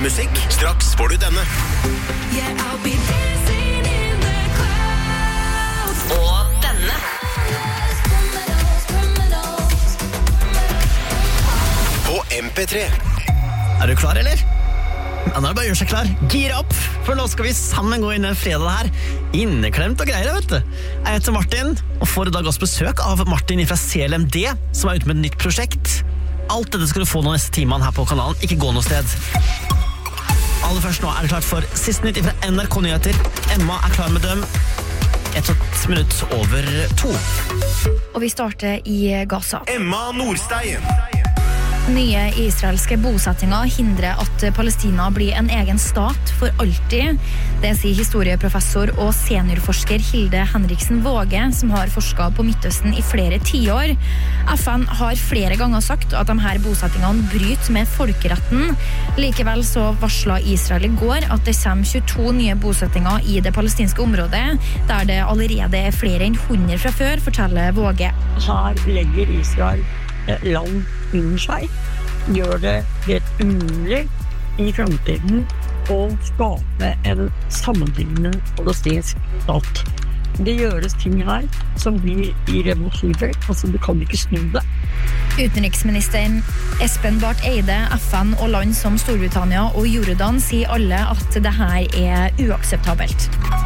musikk. Straks får du denne. Yeah, I'll be dancing in the clouds. Og denne. På MP3. Du klar, eller? Ja, nå er det bare å gjøre seg klar. Gir opp, for nå skal vi sammen gå inn en fredag her. Inneklemt og greier, vet du. Jeg heter Martin, og får i dag også besøk av Martin fra CLMD, som er ute med et nytt prosjekt. Alt dette skal du få nå neste timene her på kanalen. Ikke gå noe sted. Aller først nå er det klart for siste nytt fra NRK Nyheter. Emma er klar med dem. 1 minutt over 2. Og vi starter i Gaza. Emma Nordstein. Nye israelske bosettinger hindrer at Palestina blir en egen stat for alltid. Det sier historieprofessor og seniorforsker Hilde Henriksen Våge, som har forsket på Midtøsten i flere tiår. FN har flere ganger sagt at de her bosettingene bryter med folkeretten. Likevel så varslet Israel i går at det kommer 22 nye bosettinger i det palestinske området, der det allerede er flere enn 100 fra før, forteller Våge. Her legger Israel land under seg, gjør det helt umulig i fremtiden å skape en sammenlignende palestinsk stat. Det gjøres ting her som blir irreversibelt, altså du kan ikke snu det. Utenriksministeren Espen Barth Eide, FN og land som Storbritannia og Jordan sier alle at det her er uakseptabelt.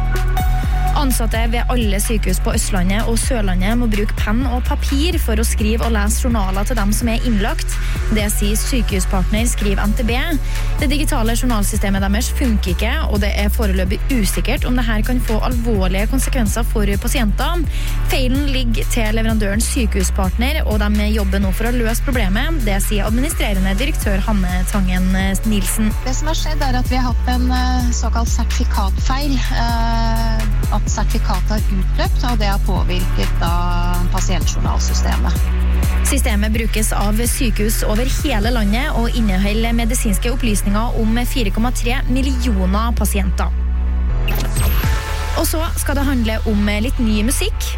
Ansatte ved alle sykehus på Østlandet og Sørlandet må bruke penn og papir for å skrive og lese journaler til dem som er innlagt. Det sier Sykehuspartner, skriver NTB. Det digitale journalsystemet deres funker ikke, og det er foreløpig usikkert om det her kan få alvorlige konsekvenser for pasienter. Feilen ligger til leverandøren Sykehuspartner, og de jobber nå for å løse problemet. Det sier administrerende direktør Hanne Tangen Nilsen. Det som har skjedd er at vi har hatt en såkalt sertifikatfeil. At sertifikatet har utløpt, og det har påvirket da pasientjournalsystemet. Systemet brukes av sykehus over hele landet og inneholder medisinske opplysninger om 4,3 millioner pasienter. Og så skal det handle om litt ny musikk.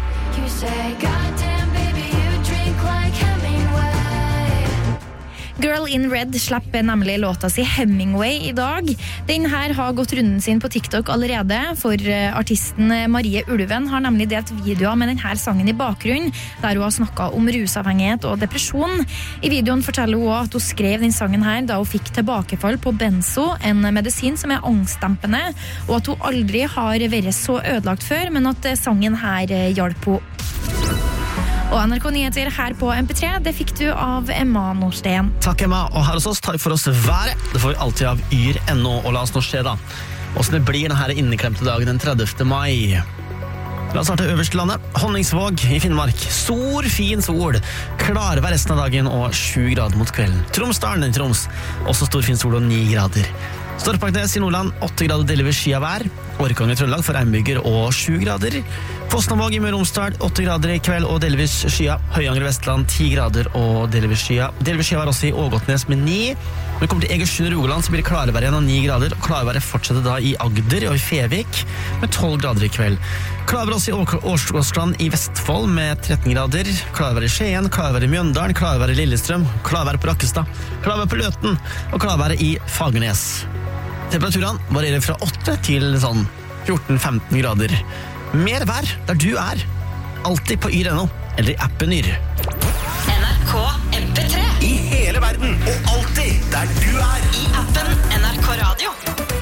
Girl in Red slipper nemlig låta si Hemingway i dag. Den her har gått runden sin på TikTok allerede, for artisten Marie Ulven har nemlig delt videoer med denne sangen i bakgrunnen, der hun har snakket om rusavhengighet og depresjon. I videoen forteller hun at hun skrev den sangen her da hun fikk tilbakefall på benzo, en medisin som er angstdempende, og at hun aldri har vært så ødelagt før, men at sangen her hjalp henne. Og NRK Nyheter her på MP3, det fikk du av Emma Nordstein. Takk, Emma. Og her hos oss tar vi for oss været. Det får vi alltid av yr.no, og la oss nå skje da. Hvordan det blir denne inneklemte dagen den 30. mai. La oss starte øverst i landet. Honningsvåg i Finnmark. Stor, fin sol. Klarvær resten av dagen og 7 grader mot kvelden. Tromsdalen i Troms. Også stor, fin sol og 9 grader. Storparknes i Nordland, 8 grader delvis skyet vær. Orkong i Trøndelag for regnbyger og 7 grader. Fosnavåg i Møre og Romsdal, 8 grader i kveld og delvis skyet. Høyanger i Vestland, 10 grader og delvis skyet. Delvis skyet var også i Ågotnes med 9. Når det kommer til Egersund og Rogaland, så blir det klarvær igjen av 9 grader. Og klarværet fortsetter da i Agder og i Fevik med 12 grader i kveld. Klarvær også i Årskland i Vestfold med 13 grader. Klarvær i Skien, klarvær i Mjøndalen, klarvær i Lillestrøm, klarvær på Rakkestad, klarvær på Løten og klarvær i Fagernes. Temperaturen varierer fra 8 til sånn 14-15 grader. Mer vær der du er. Alltid på yr.no eller i appen Yr. NRK MP3. I hele verden, og alltid der du er. I appen NRK Radio.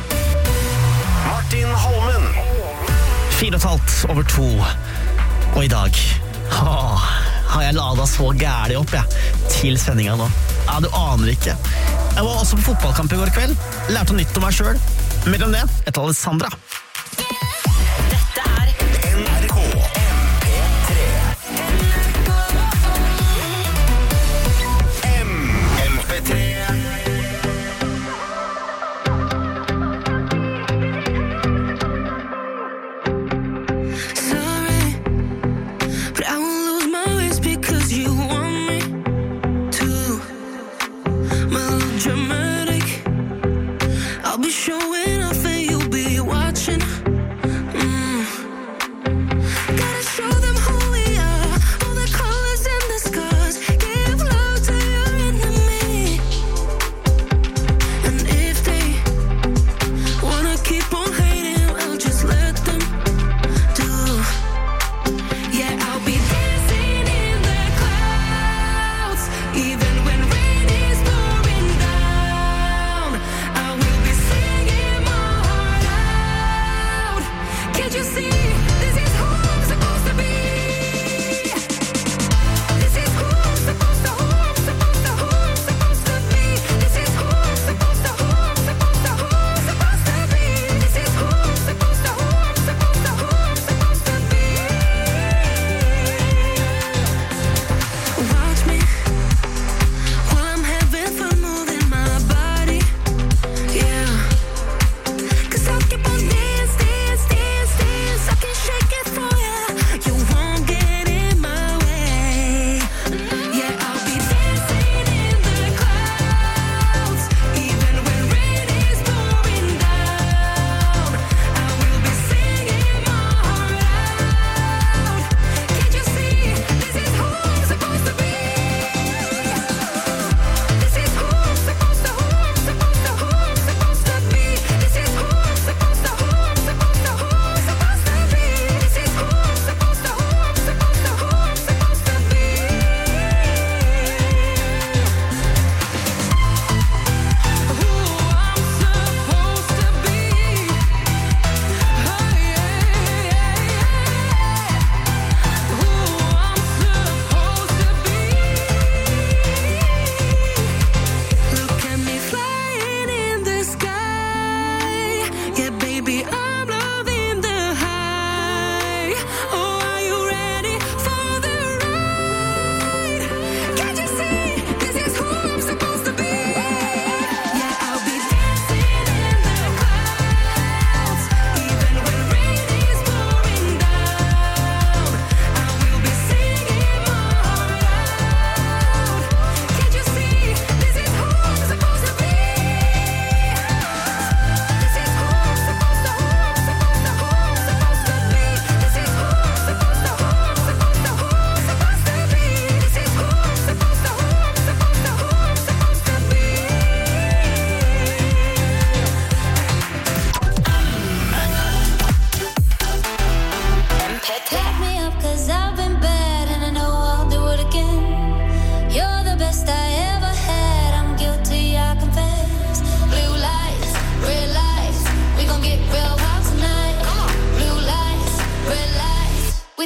Martin Holmen. 4,5 over 2. Og i dag har jeg ladet så gærlig opp til sendingen nå. Ja, du aner ikke. Jeg var også på fotballkamp i går kveld. Lærte noe nytt om meg selv. Mellom det, etter Alessandra. Dette er NRK MP3. MP3. dramatic. I'll be showing off and you'll be watching.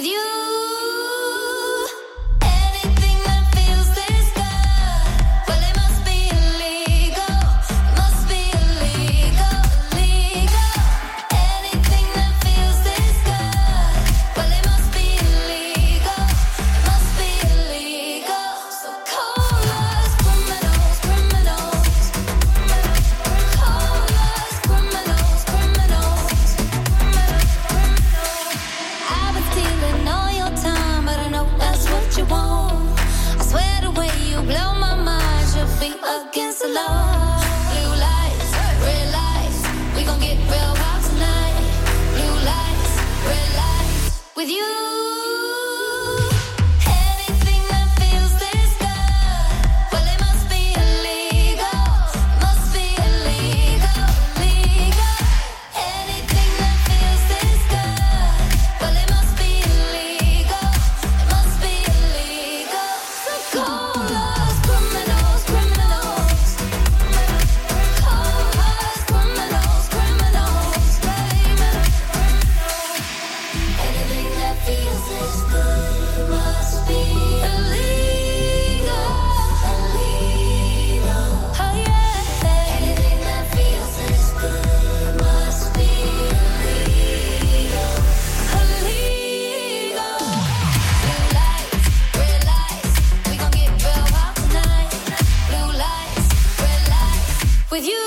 with you. Anything that feels this good, well it must be illegal. Must be illegal, illegal. Anything that feels this good, well it must be illegal. Must be illegal. So call us criminals, criminals. Call us criminals, criminals. I've been stealing all your time, but I know that's what you want. I swear the way you blow my mind should be against the law. Blue lights, red lights, we gon' get real hot tonight. Blue lights, red lights, with you. Anything that feels this good, well it must be illegal. Must be illegal, illegal. Anything that feels this good, well it must be illegal. It must be illegal. So call us criminals, criminals. Call us criminals, criminals. Anything that feels this good must be illegal, illegal. Oh yeah. Anything that feels this good must be illegal, illegal. Blue lights, red lights, we gon' get real hot tonight. Blue lights, red lights, with you.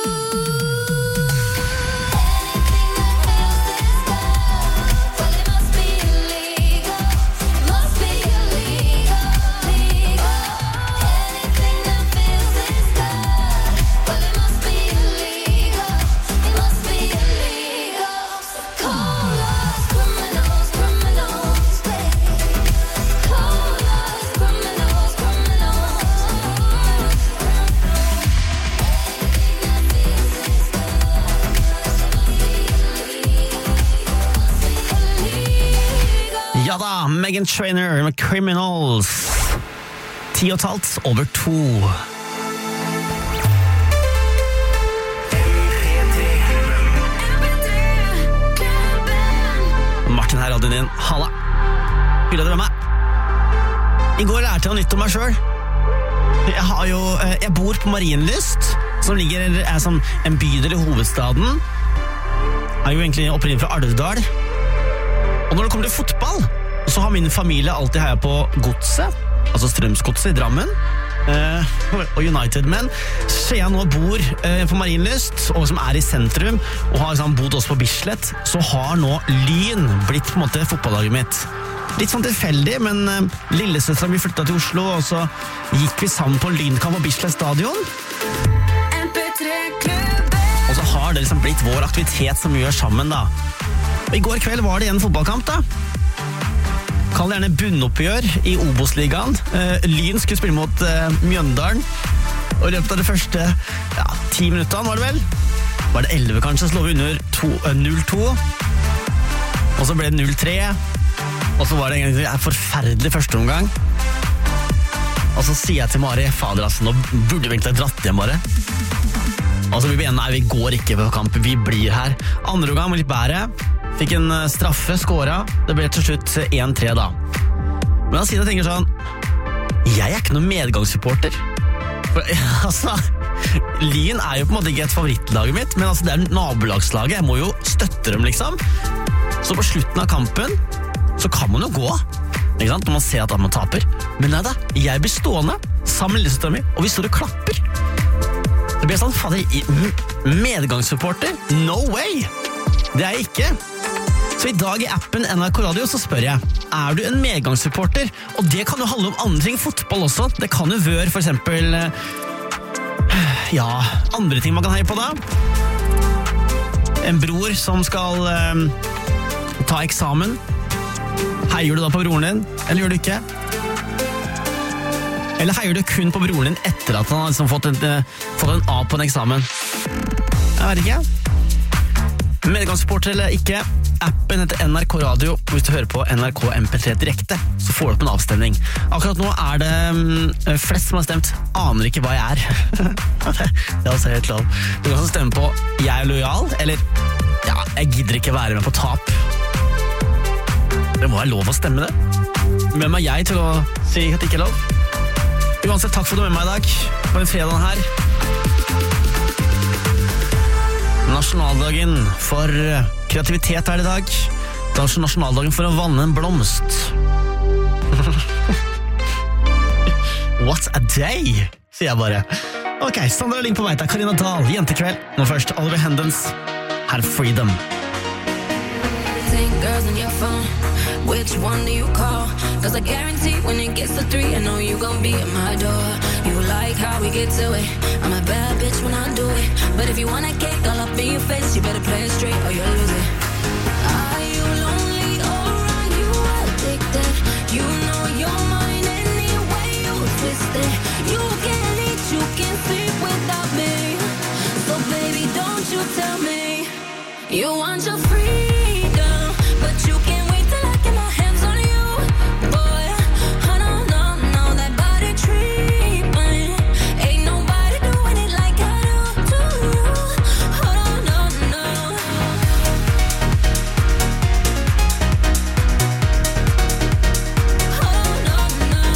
Anything that feels this good, well it must be illegal. Must be illegal, illegal. Anything that feels this good, well it must be illegal. It must be illegal. So call us criminals, criminals. Call us criminals, criminals. Ja da, Meghan Trainor med Criminals. 10,5 over 2. Martin her, radioen din. Halla. Hyggelig at du er med meg. I går lærte jeg noe nytt om meg selv. Jeg bor på Marienlyst, som er som en bydel i hovedstaden. Jeg er jo egentlig opprinnelig fra Alvdal. Og når det kommer til fotball, så har min familie alltid heiet på Godset, altså Strømsgodset i Drammen, og United. Men siden jeg nå bor på Marienlyst, og som er i sentrum, og har bodd også på Bislett, så har nå Lyn blitt på en måte fotballaget mitt. Litt sånn tilfeldig, men lillesøstera mi flyttet til Oslo, og så gikk vi sammen på Lynkamp på Bislett stadion. Og så har det blitt vår aktivitet som vi gjør sammen da. Og i går kveld var det en fotballkamp da. Kall det gjerne bunnoppgjør i Obos-ligaen. Lyn skulle spille mot Mjøndalen. Og i løpet av det første 10 minuttene var det vel. Var det 11 kanskje, så lå vi under 0-2. Og så ble det 0-3. Og så var det egentlig en forferdelig første omgang. Og så sier jeg til Mari, fader altså, nå burde vi egentlig dratt hjem bare. Og så blir vi enige, nei, vi går ikke på kamp, vi blir her. Andre omgang var litt bedre. Fikk en straffe, skåret. Det ble til slutt 1-3 da. Men da sier jeg tenker sånn, jeg er ikke noen medgangssupporter. For, altså, Lyn er jo på en måte ikke et favorittlaget mitt, men altså, det er nabolagslaget. Jeg må jo støtte dem liksom. Så på slutten av kampen, så kan man jo gå, ikke sant? Når man ser at man taper. Men nei da, jeg blir stående sammen med lillesøstera mi, og vi står og klapper. Det blir sånn, fader, medgangssupporter? No way! Det er jeg ikke. Så i dag i appen NRK Radio så spør jeg, er du en medgangssupporter? Og det kan jo handle om andre ting, fotball også. Det kan jo være for eksempel, andre ting man kan heie på da. En bror som skal ta eksamen. Heier du da på broren din, eller gjør du ikke? Eller heier du kun på broren din etter at han har fått en A på en eksamen? Jeg vet ikke. Medgangssupporter eller ikke, appen heter NRK Radio. Hvis du hører på NRK MP3 direkte, så får du opp en avstemning. Akkurat nå er det flest som har stemt aner ikke hva jeg er. Det er også helt lov. Du kan også stemme på jeg er lojal, eller jeg gidder ikke være med på tap. Det må være lov å stemme det. Hvem er jeg til å si at det ikke er lov? Uansett, takk for at du er med meg i dag på en fredag her. Nasjonaldagen for kreativitet er det i dag. Det er også nasjonaldagen for å vanne en blomst. What a day, sier jeg bare. Ok, Sandra Lyng på vei til Karina Dahl, Jentekveld. Nå først Oliver Heldens, her Freedom. Think girls on your phone, which one do you call? Cause I guarantee when it gets to 3, I know you gon' be at my door. You like how we get to it, I'm a bad bitch when I do it. But if you want a cake all up in your face, you better play it straight or you'll lose it. Are you lonely or are you addicted? You know you're mine anyway, you twist it. You can't eat, you can't sleep without me. So baby, don't you tell me you want your freedom, but you can't wait till I get my hands on you, boy. Oh no, no, no, that body treatment, ain't nobody doing it like I do to you. Oh no, no. Oh no, no.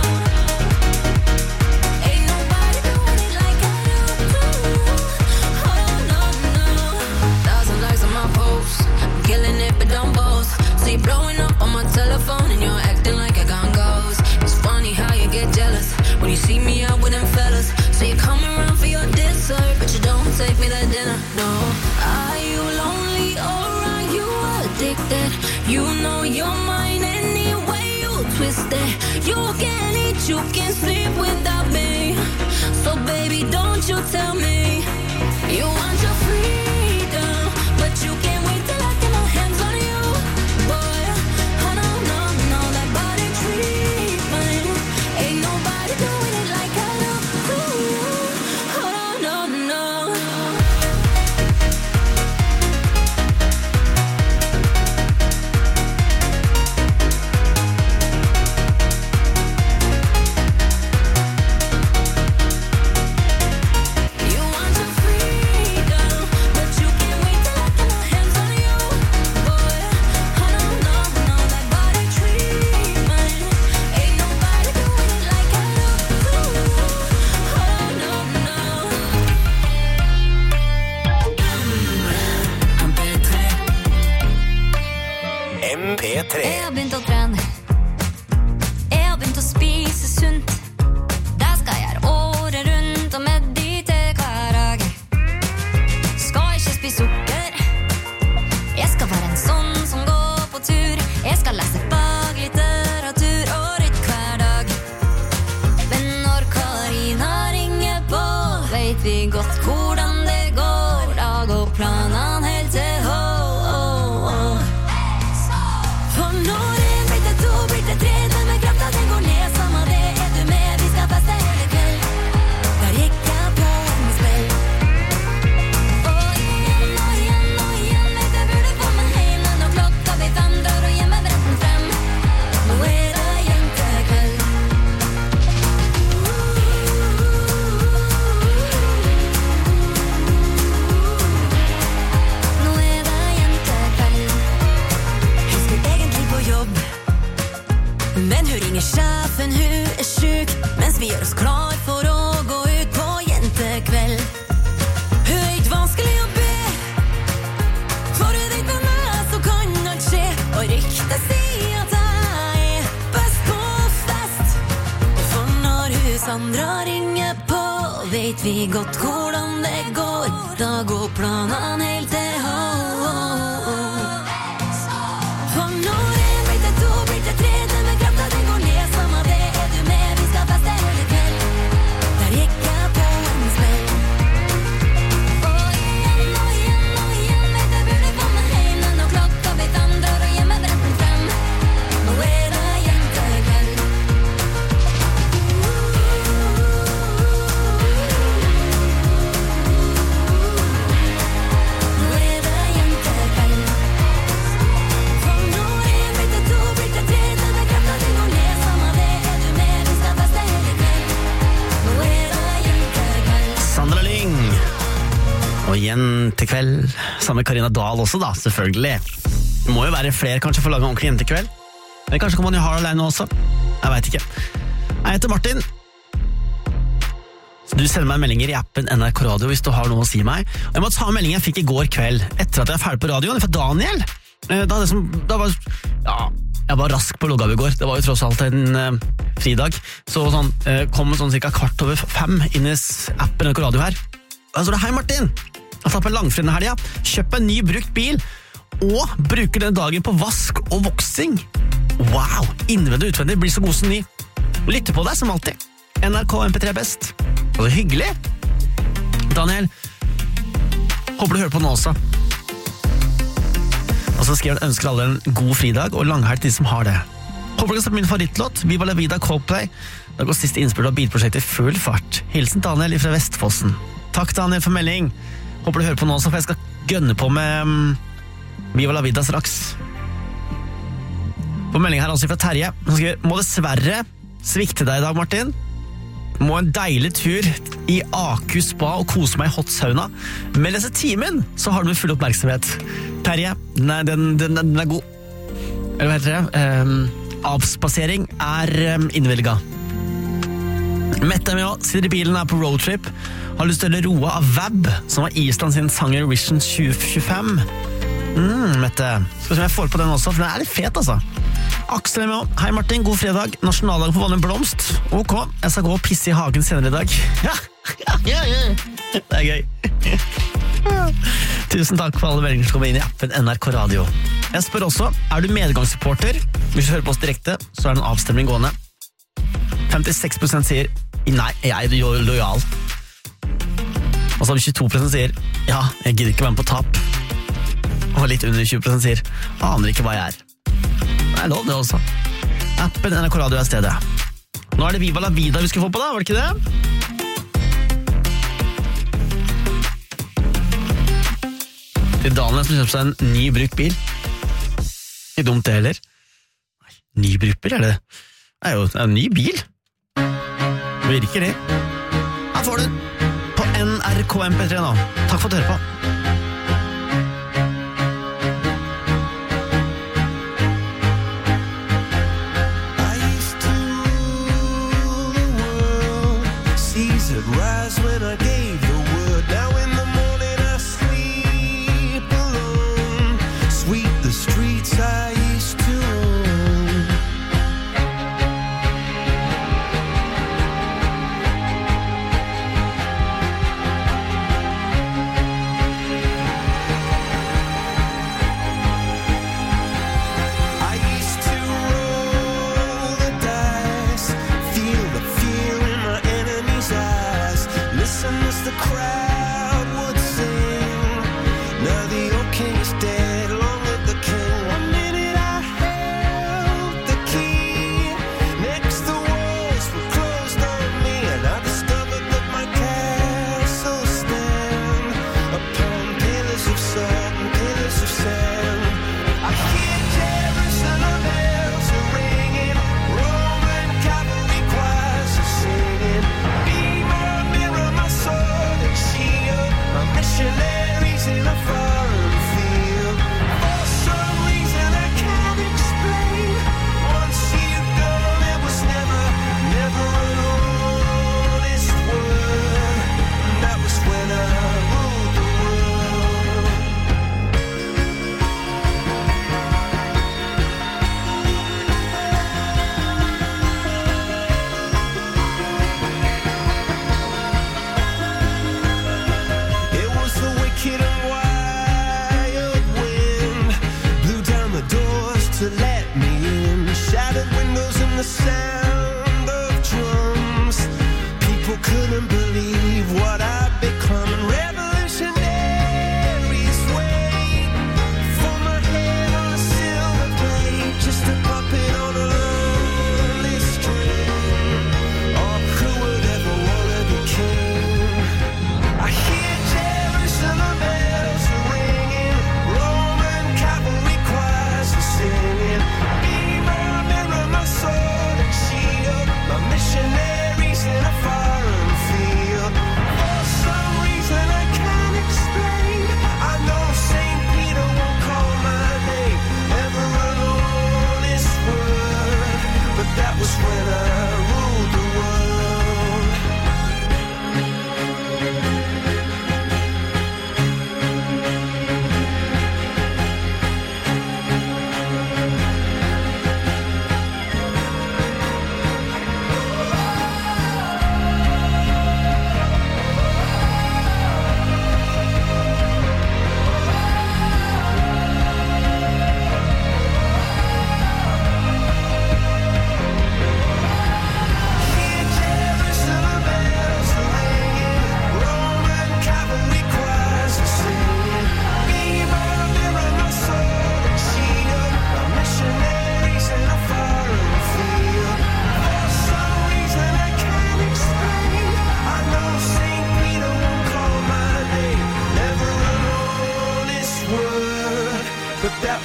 Ain't nobody doing it like I do to you. Oh no, no. 1,000 likes on my post, I'm killing it but don't boast. See blowing up on my telephone and you're acting like I got ghosts. It's funny how you get jealous when you see me out with them fellas. So you come around for your dessert, but you don't take me to dinner, no. Are you lonely or are you addicted? You know you're mine anyway, you twist it. You can't eat, you can't sleep without me. So baby, don't you tell me you want your freedom, but you can't wait till I get my hands on you, boy. Oh no, no, no, that body treatment, ain't nobody doing it like I do to you. Oh no, no. You want your freedom, but you can't wait till I get my hands on you, boy. Oh no, no, no, that body treatment, ain't nobody doing it like I do to you. Oh no, no. MP3 Jeg har begynt å trene. Jeg har begynt å spise sunt. Det skal jeg gjøre året rundt og meditere hver dag. Skal ikke spise sukker. Jeg skal være en sånn som går på tur. Jeg skal lese faglitteratur og rytte hver dag. Men når Karina ringer på, vet vi godt hvordan det går. Da går planene helt til hå. For når en blir til 2, blir til 3, den med krafta den går ned, samme det, er du med, vi skal feste hele kveld. Der gikk jeg på en spill. Og igjen, vet jeg burde få meg hjem, når klokka blir 5, drar og hjemmebretten frem. Nå er det jentekveld. Nå er det jentekveld. Hun skulle egentlig på jobb, men hun ringer sjefen, hun er syk, mens vi gjør oss klar for å gå ut på jentekveld. Hun er ikke vanskelig å be, for hun vet med meg så kan alt skje. Og ryktet sier at jeg er best på fest. For når hun Sandra ringer på, vet vi godt hvordan det går. Da går planene helt til hå. For når en blir til 2, blir til 3, den med krafta den går ned, samme det, er du med, vi skal feste hele kveld. Der gikk jeg på en spill. Og igjen, vet jeg burde få meg hjem, når klokka blir 5, drar og hjemmebretten frem. Nå er det jentekveld. Nå er det jentekveld. For når en blir til 2, blir til 3, den med krafta den går ned, samme det, er du med, vi skal feste hele kveld. Nå er det jentekveld. Sandra Lyng. Og jentekveld. Sammen med Karina Dahl også da, selvfølgelig. Det må jo være flere kanskje for å lage en ordentlig jentekveld. Eller kanskje kan man jo ha det alene også. Jeg vet ikke. Jeg heter Martin. Så du sender meg meldinger i appen NRK Radio hvis du har noe å si meg. Og jeg må ta en melding jeg fikk i går kveld, etter at jeg var ferdig på radioen, fra Daniel. Jeg var rask på loggav i går. Det var jo tross alt en fridag. Så kom sånn cirka 4:15 inn i appen NRK Radio her. Da står det: Hei Martin, jeg har tatt på langfri denne helga. Kjøp en ny brukt bil og bruker den dagen på vask og voksing. Wow, innvendig og utvendig blir så god som ny. Lytte på deg som alltid. NRK MP3 best. Og det er hyggelig. Daniel, håper du hører på nå også. Og så skriver han: ønsker alle en god fridag og langhelg til de som har det. Håper du kan starte min favorittlåt, Viva la vida Coldplay. Det går siste innspill av bilprosjektet full fart. Hilsen Daniel fra Vestfossen. Takk Daniel for melding. Håper du hører på nå også, for jeg skal gønne på med Viva la vida straks. På melding her altså fra Terje. Han skriver: må dessverre svikte deg i dag, Martin. Må en deilig tur i Aku spa og kose meg i hot sauna. Med disse timen så har du full oppmerksomhet. Terje, den er god. Eller hva heter det? Avspasering er innvilga. Mette er med også, sitter i bilen, er på roadtrip. Har lyst til å roe av Vab, som var Island sin sanger Vision 2025. Mette, skal vi se om jeg får på den også, for den er litt fet altså. Aksel er med også. Hei Martin, god fredag. Nasjonaldag for vanlig blomst. Ok, jeg skal gå og pisse i hagen senere i dag. Det er gøy. Tusen takk for alle meldinger som kommer inn i appen NRK Radio. Jeg spør også: er du medgangssupporter? Hvis du hører på oss direkte, så er det en avstemning gående. 56% sier nei, jeg er lojal. Og så har vi 22% sier ja, jeg gidder ikke være med på tap. Og litt under 20% sier aner ikke hva jeg er. Det er lov det også. Appen NRK Radio er stedet. Nå er det Viva la vida vi skal få på da, var det ikke det? Til Daniel som kjøper seg en ny brukt bil. Ikke dumt det heller. Ny brukt bil, er det? Det er jo en ny bil. Virker det. Her får du på NRK MP3 nå. Takk for at du hører på. Rise when I gave the word. Now in the morning I sleep alone. Sweep the streets I used to own. I used to roll the dice, feel the fear in my enemy's eyes. Listen as the crowd would sing. Now the old king is dead, long live the king. 1 minute I held the key. Next the walls were closed on me, and I discovered that my castle stand upon pillars of salt and pillars of sand. I hear Jerusalem bells are ringing, Roman cavalry choirs are singing. Be my mirror, my sword and shield, my missionaries in a foreign field. For some reason I can't explain, once you've gone it was never an honest word. And that was when I ruled the world. It was the wicked and wild wind, blew down the doors to let me in. Shattered windows and the sound of drums. People couldn't believe what I'd become. And revolutionaries wait for my head on a silver plate, just a puppet on a lonely string. Oh, who would ever wanna be king? I hear Jerusalem bells are ringing, Roman cavalry choirs are singing. Be my mirror, my sword and shield, my missionaries in a foreign field.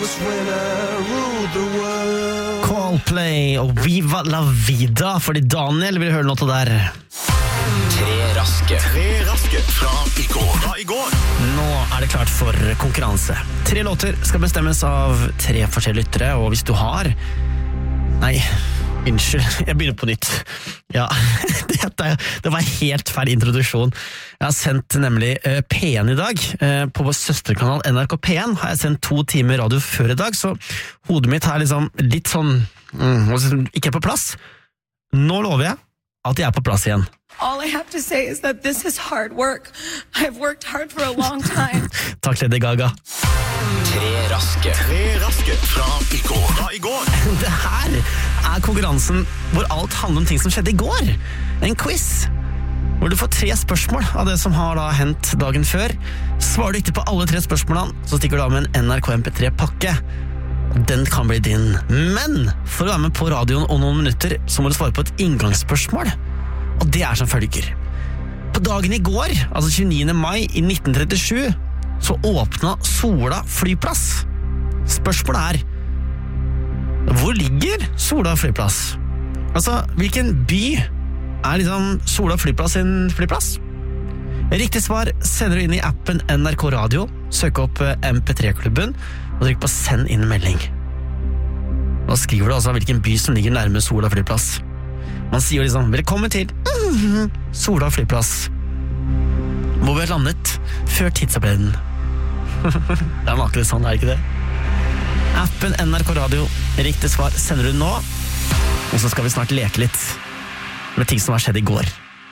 was when I ruled the world. Coldplay og Viva la vida, fordi Daniel vil høre noe til der. Tre raske fra i går. Nå er det klart for konkurranse. 3 låter skal bestemmes av 3 forskjellige lyttere, og hvis du har... Nei, unnskyld, jeg begynner på nytt. Ja, det var helt feil introduksjon. Jeg har sendt nemlig P1 i dag. På vår søsterkanal NRK P1 har jeg sendt 2 timer radio før i dag, så hodet mitt er liksom litt sånn... ikke på plass. Nå lover jeg at jeg er på plass igjen. All I have to say is that this is hard work. I've worked hard for a long time. Takk, Lady Gaga. Tre raske fra i går. Det her er konkurransen hvor alt handler om ting som skjedde i går. En quiz, hvor du får 3 spørsmål av det som har da hendt dagen før. Svarer du ikke på alle 3 spørsmålene, så stikker du av med en NRK MP3-pakke. Den kan bli din. Men for å være med på radioen om noen minutter, så må du svare på et inngangsspørsmål. Og det er som følger. På dagen i går, altså 29. mai i 1937, så åpnet Sola flyplass. Spørsmålet er, hvor ligger Sola flyplass? Altså, hvilken by er liksom Sola flyplass sin flyplass? Riktig svar sender du inn i appen NRK Radio, søk opp MP3-klubben, og trykk på send inn melding. Da skriver du altså hvilken by som ligger nærme Sola flyplass. Man sier jo liksom, velkommen til Sola flyplass, hvor vi har landet før tidsoppledelsen. Det er makelig sånn, er det ikke det? Appen NRK Radio, riktig svar sender du nå, og så skal vi snart leke litt med ting som har skjedd i går.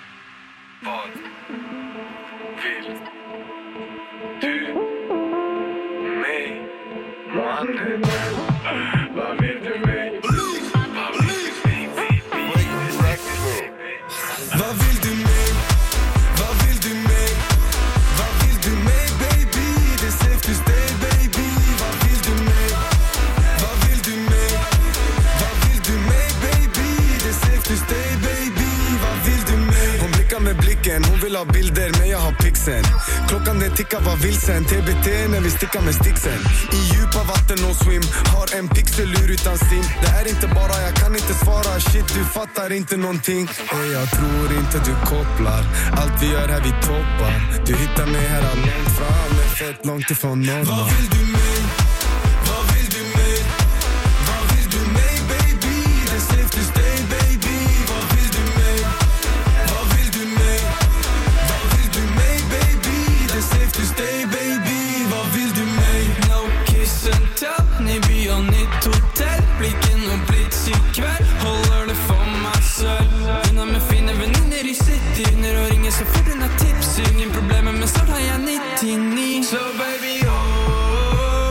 Hon vill ha bilder, men jag har pixen. Klockan den tickar var vilsen. TBT när vi stickar med sticksen. I djupa vatten och swim. Har en pixelur utan sim. Det är inte bara, jag kan inte svara. Shit, du fattar inte någonting. Jag tror inte du kopplar. Allt vi gör här vi toppar. Du hittar mig här långt fram. Men fett långt ifrån norr. Vad vill du mig? Vad vill du mig? Vad vill du mig, baby? Det är safe to stay, baby. Vad vill du mig? Vad vill du mig? Vad vill du mig, baby? Det är safe to stay, baby. Vad vill du mig? No kiss and tell. Ni blir on nytt hotell. Blicken och blitz ikväll. Håller det för mig själv. Innan med fina vänner i city. När du ringer så får du några tips. Ingen problem, men snart har jag 99. So baby, oh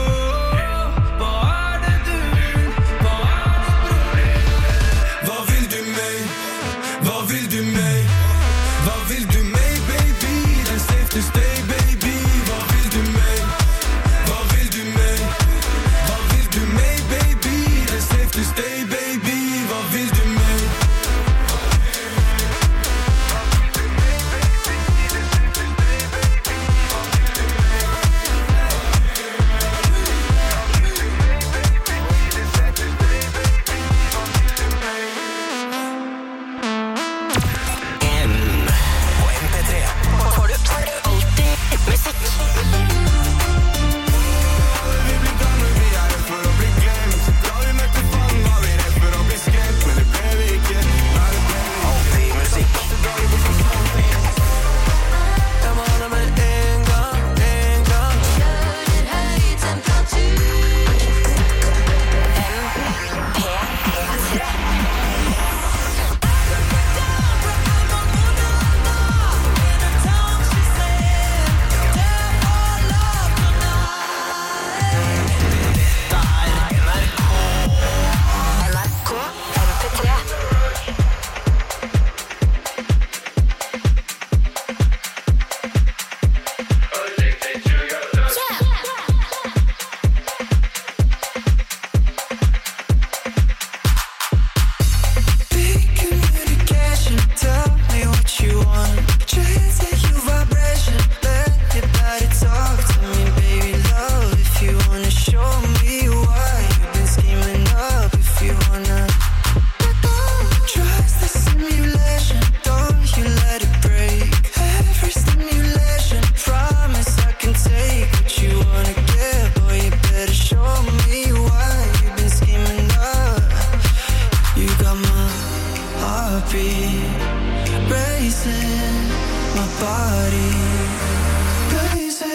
crazy, my body crazy.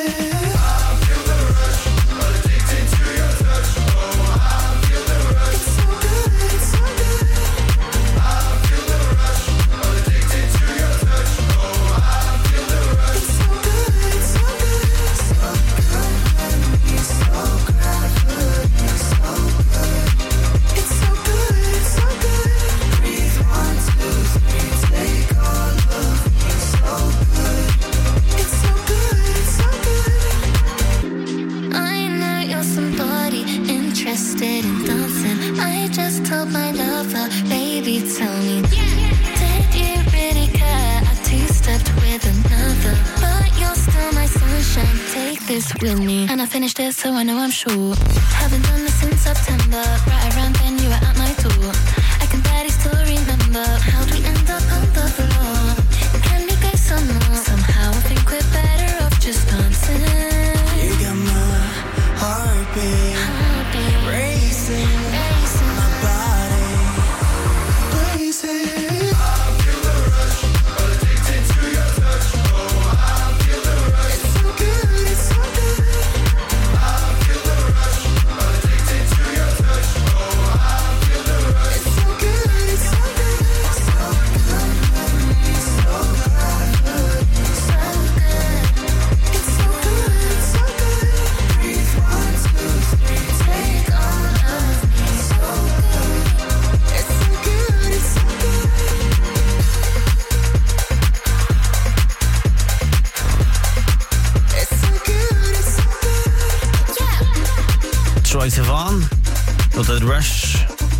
I know you're somebody interested in dancing. I just told my lover, baby, tell me, did you really care? I two-stepped with another, but you're still my sunshine. Take this with me, and I finished it, so I know I'm sure. Haven't done this since September. Right around then, you were at my door. I can barely still remember how'd we end up on the floor. Can we go some more? Somehow I think we're better off just dancing. You got my heartbeat racing, my body crazy. Troye Sivan, låter Rush.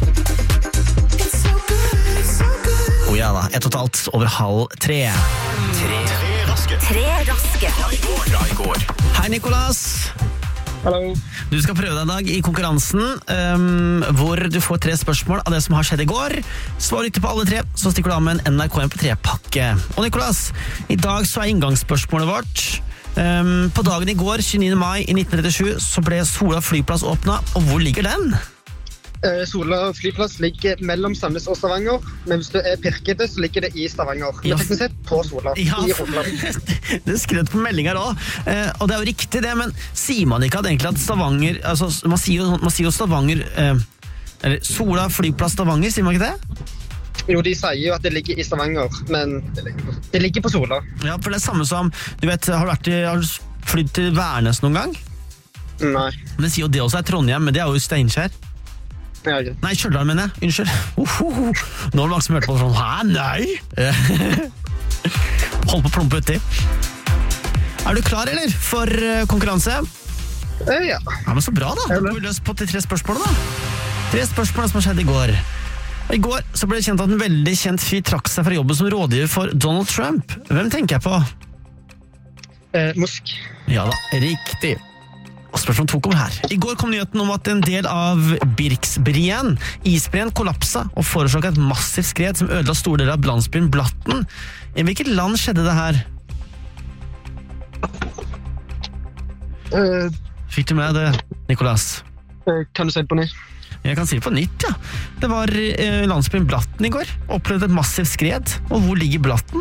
Ja da, 1:15 over 2:30. Tre raske fra i går. Hei Nicolas. Hallo. Du skal prøve deg i dag i konkurransen hvor du får 3 spørsmål av det som har skjedd i går. Svar riktig på alle 3, så stikker du av med en NRK MP3-pakke. Og Nicolas, i dag så er inngangsspørsmålet vårt. På dagen i går, 29. mai i 1937, så ble Sola flyplass åpnet, og hvor ligger den? Sola flyplass ligger mellom Sandnes og Stavanger, men hvis du er pirkete, så ligger det i Stavanger. Men teknisk sett på Sola, Ja, i Rogaland. det skrevet på melding her også. Og det er jo riktig det, men sier man ikke at egentlig at Stavanger, altså man sier jo Stavanger, eller Sola flyplass Stavanger, sier man ikke det? Jo, de sier jo at det ligger i Stavanger, men det ligger på Sola. Ja, for det er samme som, du vet, har du flydd til Værnes noen gang? Nei. Men det sier jo det også er Trondheim, men det er jo Steinkjer. Ja, okay. Nei, Stjørdal mener jeg, unnskyld. Nå er det mange som hørte på sånn, hæ, nei? Hold på plumpe uti. Er du klar, eller, for konkurranse? Ja. Ja, men så bra da. Du har løst på til 3 spørsmål da. 3 spørsmål som har skjedd i går. Og i går så ble det kjent at en veldig kjent fyr trakk seg fra jobben som rådgiver for Donald Trump. Hvem tenker jeg på? Musk. Ja da, riktig. Og spørsmål 2 kommer her. I går kom nyheten om at en del av Birksbreen, isbreen, kollapsa og forårsaket et massivt skred som ødela store deler av landsbyen Blatten. I hvilket land skjedde det her? Fikk du med det, Nicolas? Kan du si det på nytt? Jeg kan si det på nytt, ja. Det var landsbyen Blatten i går. Opplevde et massivt skred. Og hvor ligger Blatten?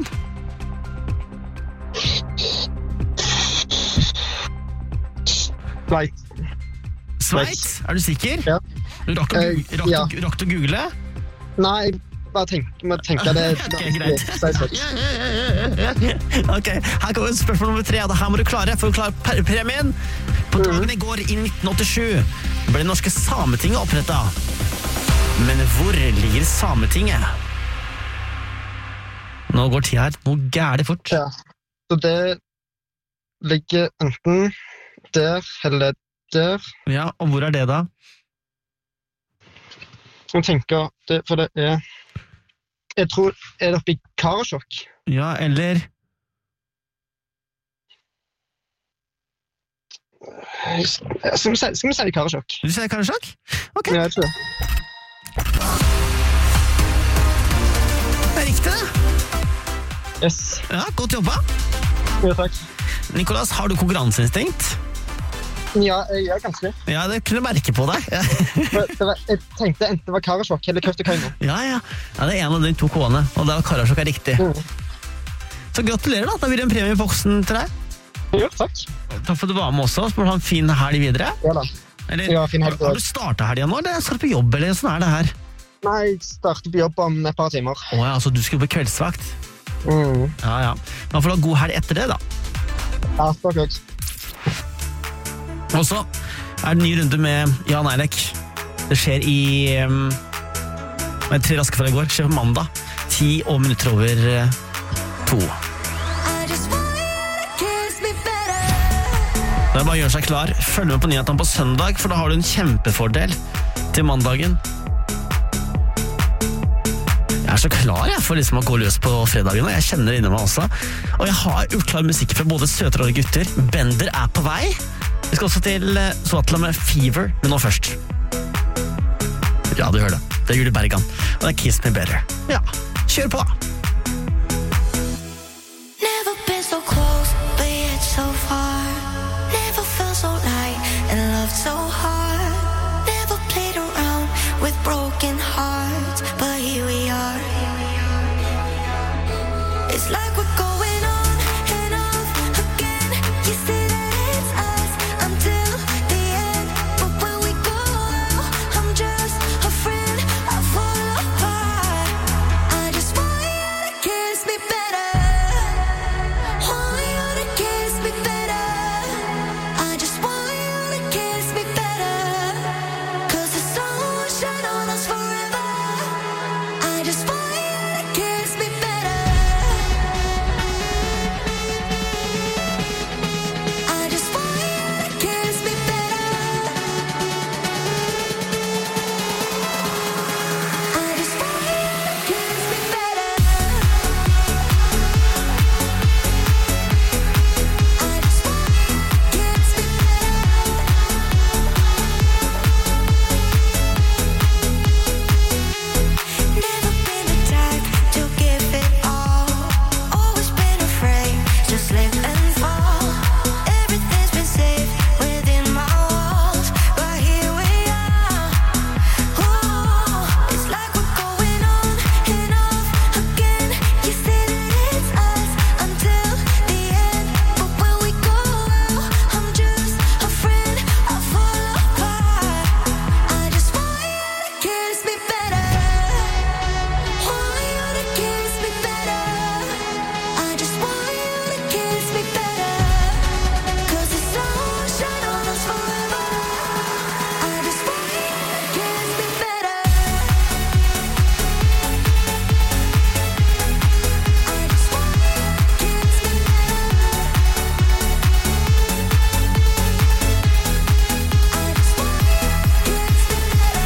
Sveits? Er du sikker? Ja. Rakk du google? Nei, jeg bare må tenke det. Ok, greit. Ok, her kommer spørsmål nummer 3. Det her må du klare for å klare premien. På dagen i går i 1987 ble det norske Sametinget opprettet. Men hvor ligger Sametinget? Nå går tida her noe gærlig fort. Ja, så det ligger enten der eller der. Ja, og hvor er det da? Jeg tenker, for det er... Jeg tror, er det oppe i Karasjok? Ja, eller... Skal vi si Karasjok? Du sier Karasjok? Ok. Ja, jeg tror det. Det er riktig det. Yes. Ja, godt jobba. Ja, takk. Nicolas, har du konkurranseinstinkt? Ja, jeg er ganske. Ja, det kunne jeg merke på deg. Jeg tenkte enten det var Karasjok eller Kautokeino. Ja, det er en av de 2 K-ene, og det var Karasjok er riktig. Så gratulerer da, da blir det en premie i boksen til deg. Jo, takk. Takk for at du var med også, så må du ha en fin helg videre. Ja da. Eller, Ja, fin helg. har du startet helgen nå, eller skal du på jobb, eller sånn er det her? Nei, jeg starter på jobb om et par timer. Åja, altså du skal på kveldsvakt. Ja. Da får du ha god helg etter det da. Ja, takk også. Og så er det en ny runde med Jan Eilek. Det skjer i 3 raske for i går. Det skjer på mandag. 10 minutter over 2. Det er bare å gjøre seg klar. Følg med på nyhetene på søndag, for da har du en kjempefordel til mandagen. Jeg er så klar for liksom å gå løs på fredagen, og jeg kjenner det inni meg også. Og jeg har gjort klar musikk fra både søtere og gutter. Bender er på vei. Vi skal også til Swatla med Fever, men nå først. Ja, du hører det. Det er Julie Bergan, og det er Kiss Me Better. Ja, kjør på! Never been so close, but yet so far. Never felt so light and loved so hard. Never played around with broken hearts, but here we are. It's like we're going on and off again. You say that it's us until the end, but when we go out, I'm just a friend. I fall apart. I just want you to kiss me better. Want you to kiss me better. I just want you to kiss me better. 'Cause the sun will shine on us forever. I just want you to kiss me better. I just want you to kiss me better. I just want you to kiss me better. I just want you to kiss me better. Never been the type to give it all. Always been afraid, just slip and fall. Everything's been safe within my walls, but here we are. It's like we're going on and off again. You say that it's us until the end, but when we go out, I'm just a friend. I fall apart. I just want you to kiss me better. Want you to kiss me better. I just want you to kiss me better. 'Cause the sun will shine on us forever. I just want you to kiss me better. I just want you to kiss me better. I just want you to kiss me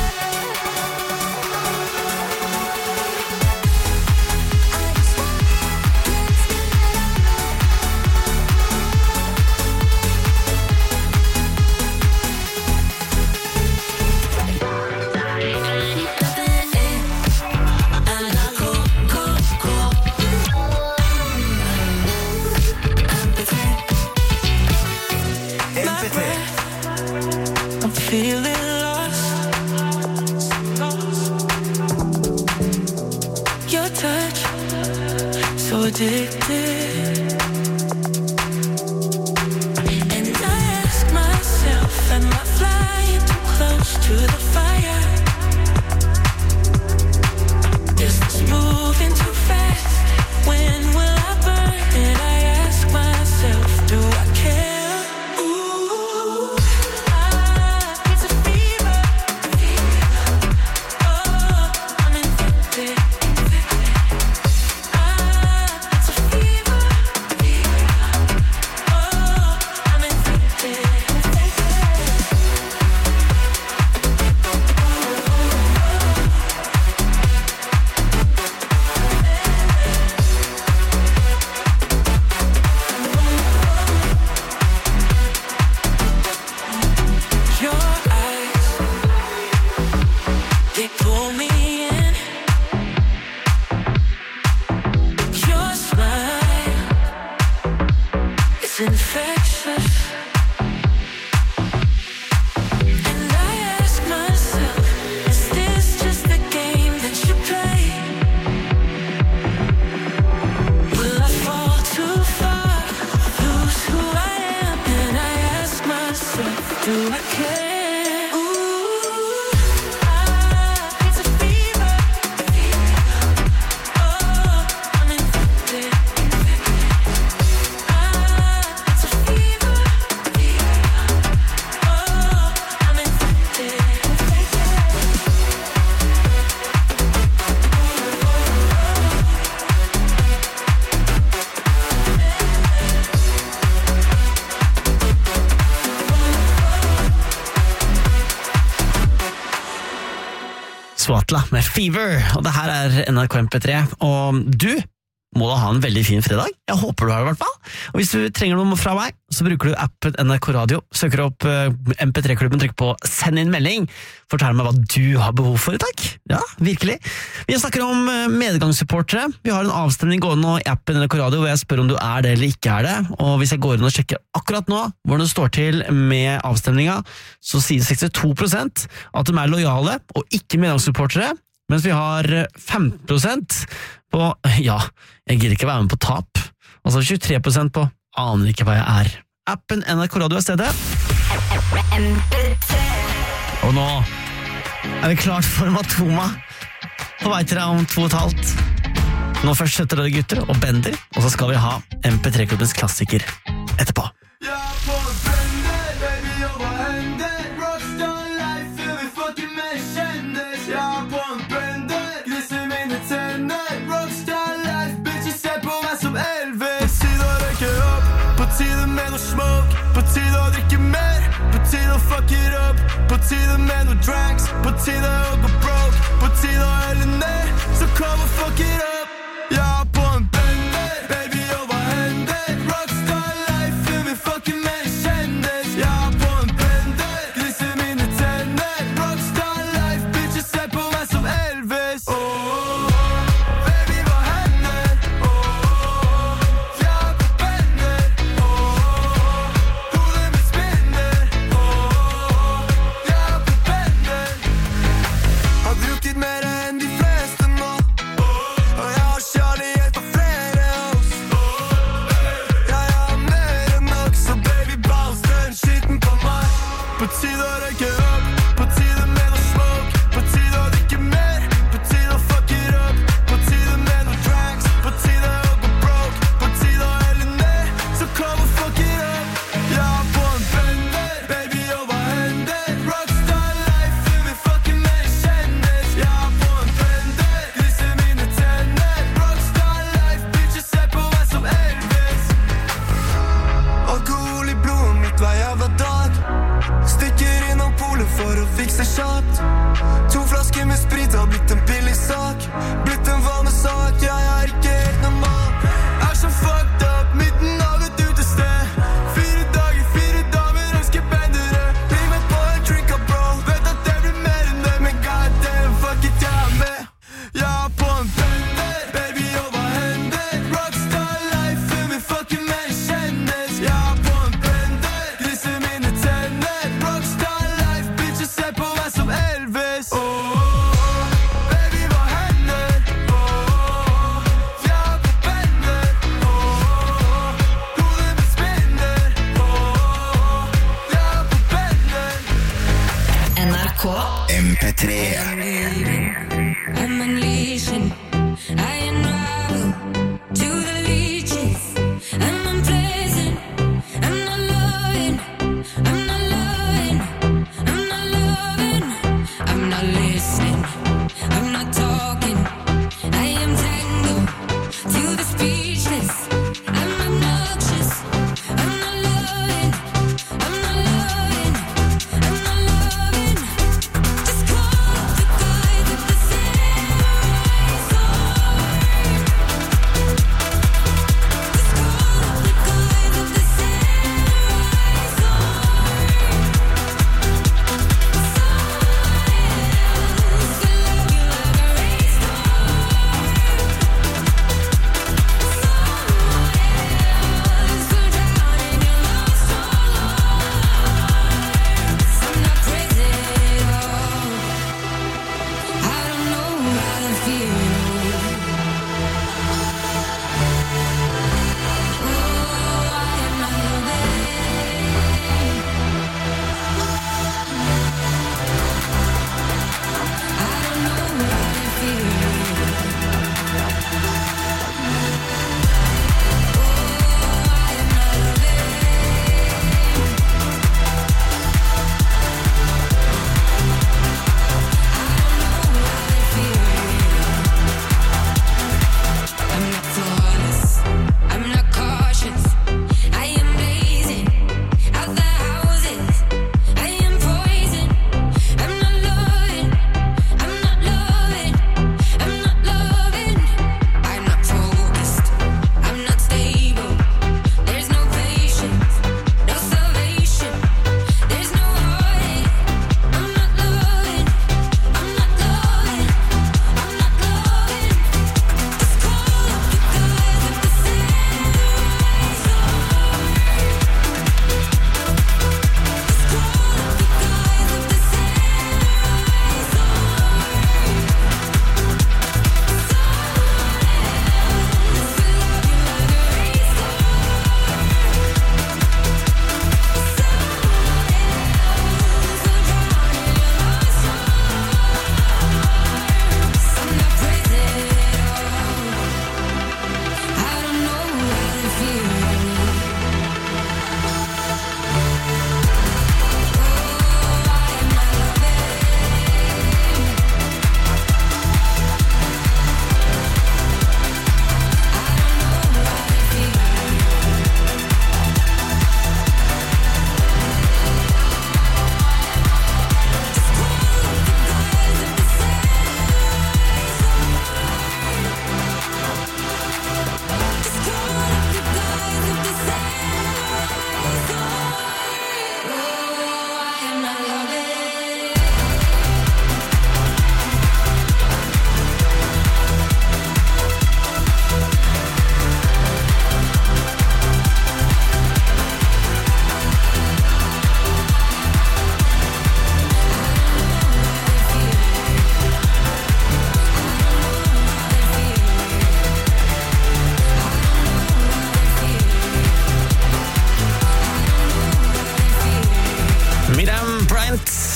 I'm feeling lost. Your touch, so addicted. And I ask myself, am I flying too close to the fire? Is this moving too fast? When will I burn? And I ask myself, do I care? Ooh, it's a fever. Oh, I'm infected. It's a fever. Oh, I'm infected. Do I care? Swatla med Fever, og det her er NRK MP3, og du må da ha en veldig fin fredag. Jeg håper du har det i hvert fall. Og hvis du trenger noe fra meg, så bruker du appen NRK Radio, søker opp MP3-klubben, trykker på send inn melding, fortell meg hva du har behov for i dag. Ja, virkelig. Vi snakker om medgangssupportere. Vi har en avstemning gående nå i appen NRK Radio, hvor jeg spør om du er det eller ikke er det, og hvis jeg går inn og sjekker akkurat nå, hvordan det står til med avstemninga, så sier 62% at de er lojale og ikke medgangssupportere, mens vi har 15% på, ja, jeg gidder ikke være med på tap. Altså 23% på, aner ikke hva jeg er. Appen NRK Radio er stedet. Og nå er vi klart for Matoma. På vei til deg om 2,5. Nå først setter dere gutter og Bender, og så skal vi ha MP3-klubbens klassiker etterpå. På tide å drikke mer, på tide å fuck it up, på tide med noe drinks, på tide å gå broke, på tide å helle ned, så kom og fuck it up. Jeg er på en bender, baby, og hva hender? Rockstar life, feel me fucking med en kjendis. Jeg er på en bender, gnisser mine tenner. Rockstar life, bitches ser på meg som Elvis. Baby, hva hender? Jeg er på bender. Hodet mitt spinner. Jeg er på bender.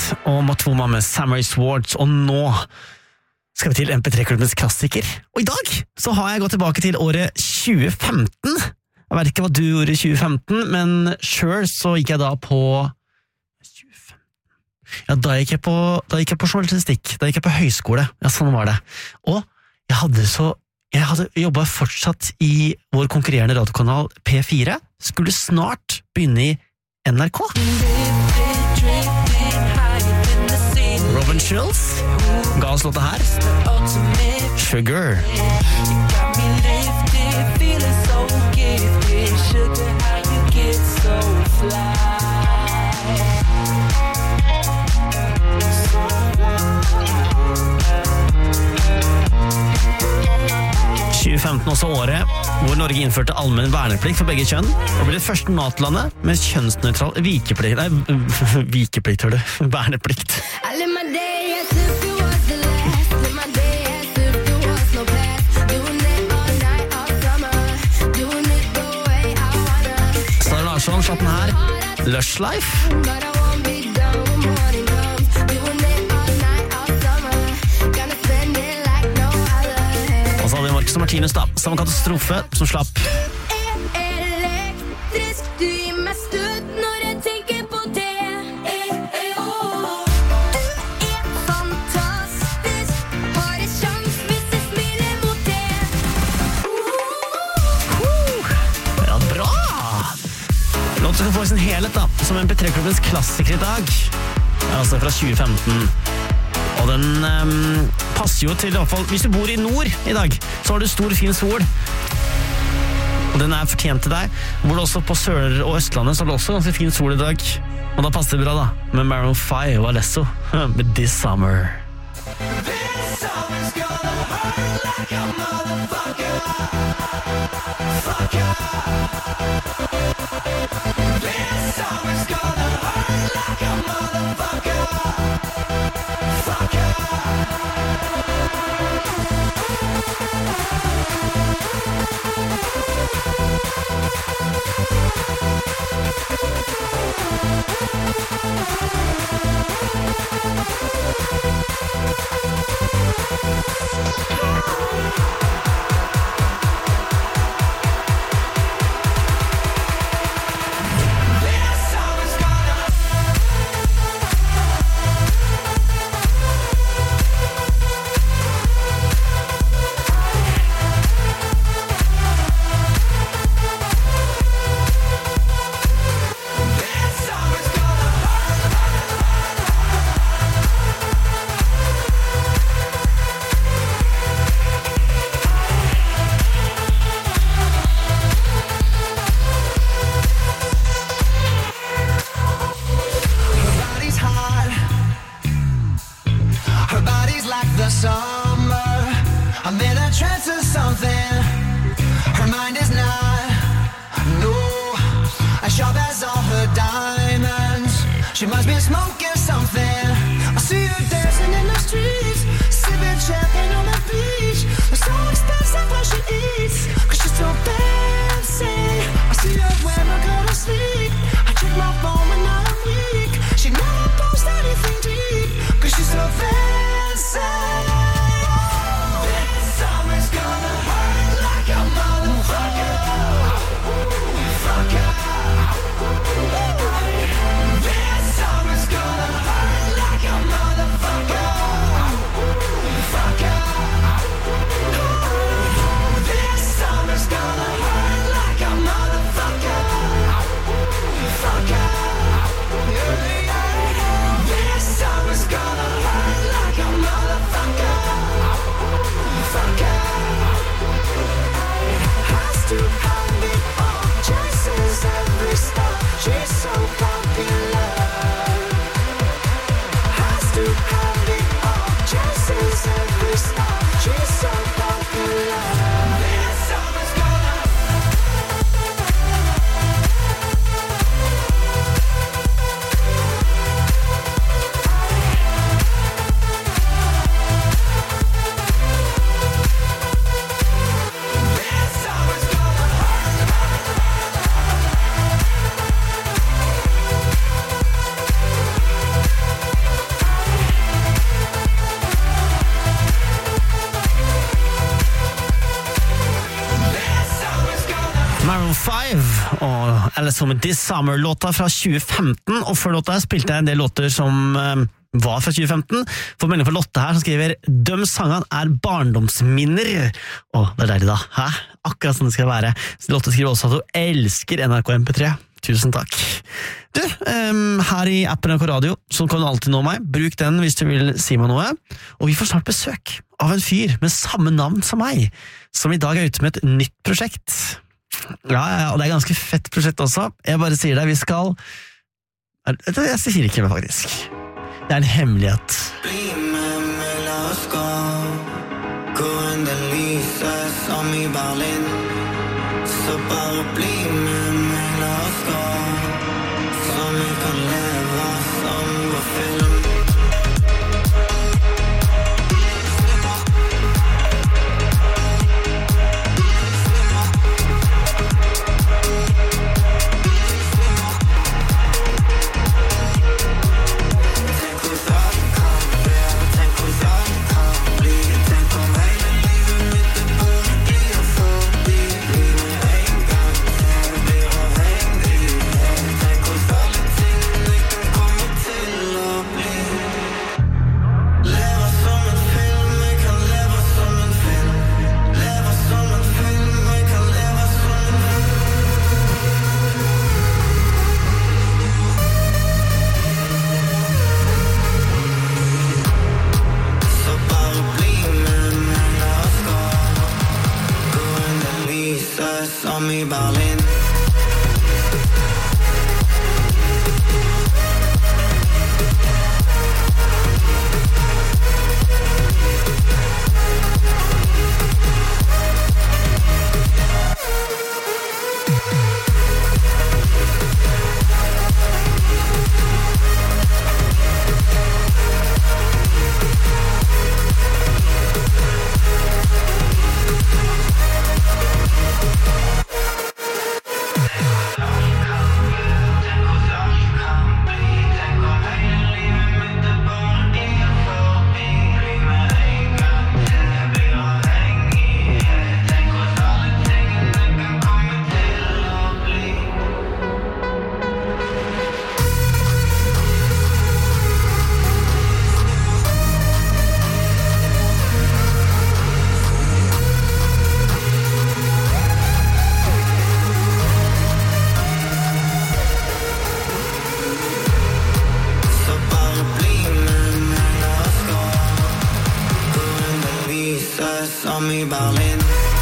og Matoma med Samurai Swords, og nå skal vi til MP3-klubbens klassiker. Og i dag så har jeg gått tilbake til året 2015. Jeg vet ikke hva du gjorde i 2015, men selv så gikk jeg da på 2015. Ja, da gikk jeg på journalistikk, da gikk jeg på høyskole. Ja, sånn var det. Og jeg hadde jobbet fortsatt i vår konkurrerende radiokanal P4, skulle snart begynne i NRK. Robin Schulz ga oss låta her, Sugar. Også året hvor Norge innførte allmenn verneplikt for begge kjønn, og ble det første NATO-landet med kjønnsnøytral vikeplikt, verneplikt. Sara Larsson slapp den her, Lush Life. Og så hadde vi Marcus og Martinus da, samme katastrofe som slapp. Elektrisk, du gir meg støt når jeg tenker på det. Du er fantastisk, har en sjans hvis jeg smiler mot det. Ja, bra! Låt skal få sin helhet da, som MP3-klubbens klassiker i dag. Altså fra 2015. Og den passer jo til, i hvert fall, hvis du bor i nord i dag, så har du stor, fin sol. Og den er fortjent til deg. Bor du også på Sør- og Østlandet, så har du også ganske fin sol i dag. Og da passer det bra da, med Maroon 5 og Alesso, med This Summer. This summer's gonna hurt like a motherfucker. Fucker. This summer's gonna hurt like a motherfucker. Fucker. She must be smoking something. I see her dancing in the streets, sipping champagne on the beach. It's so expensive what she eats, cause she's so fancy. I see her when I go to sleep. I check my phone when I'm weak. She never posts anything deep, cause she's so fancy. This summer's gonna hurt like a motherfucker. Fucker. This summer's gonna hurt like a motherfucker. Maroon 5 og Alice med This Summer-låta fra 2015, og før låta spilte jeg en del låter som var fra 2015. For melding fra Lotte her som skriver «Døm sangene barndomsminner». Det deilig da, hæ? Akkurat sånn det skal være. Lotte skriver også at hun elsker NRK MP3. Tusen takk. Du, her i appen NRK Radio, så kan du alltid nå meg. Bruk den hvis du vil si meg noe. Og vi får snart besøk av en fyr med samme navn som meg, som i dag ute med et nytt prosjekt. Ja, og det ganske fett prosjekt også. Jeg bare sier det, vi skal... Jeg sier ikke det faktisk. Det en hemmelighet. Bli med meg, la oss gå. Gå under lyset som i Berlin. Så bare bli med meg, la oss gå. Så vi kan leve som vår film. Som i Berlin. Som i Berlin.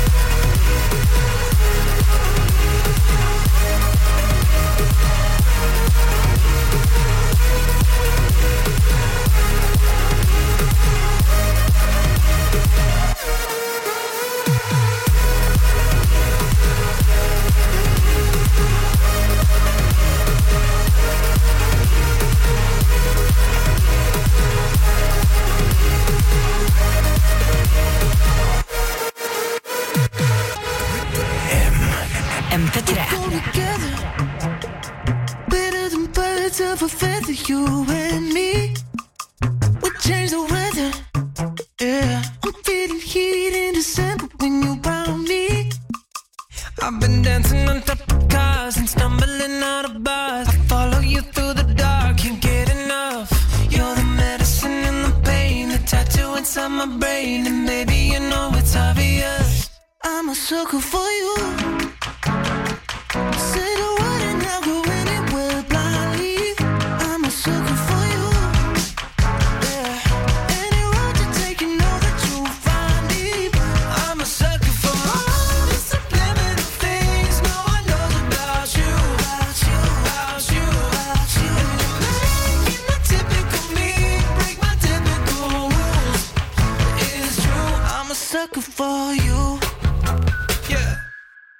Of a feather, you and me. We change the weather. Yeah, I'm feeling heat in December when you found me. I've been dancing on top of cars and stumbling out of bars. I follow you through the dark, can't get enough. You're the medicine and the pain, the tattoo inside my brain, and baby you know it's obvious. I'm a sucker for you. Say the word and I'll go anywhere blindly. For you, yeah.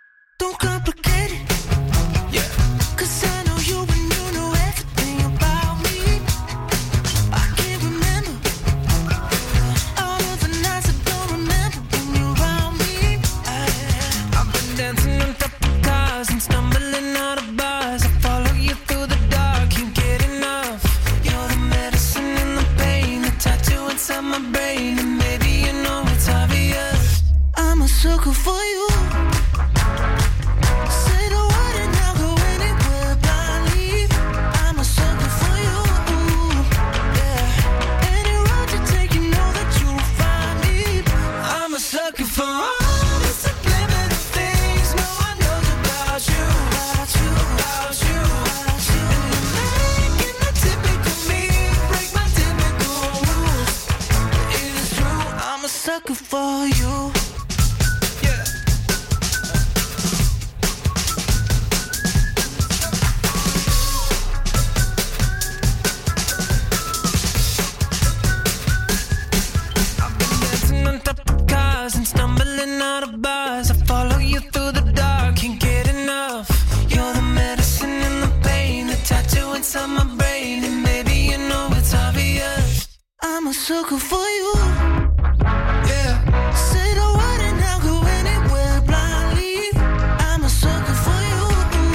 sucker for you. Yeah. Say the word and I'll go anywhere blindly. I'm a sucker for you.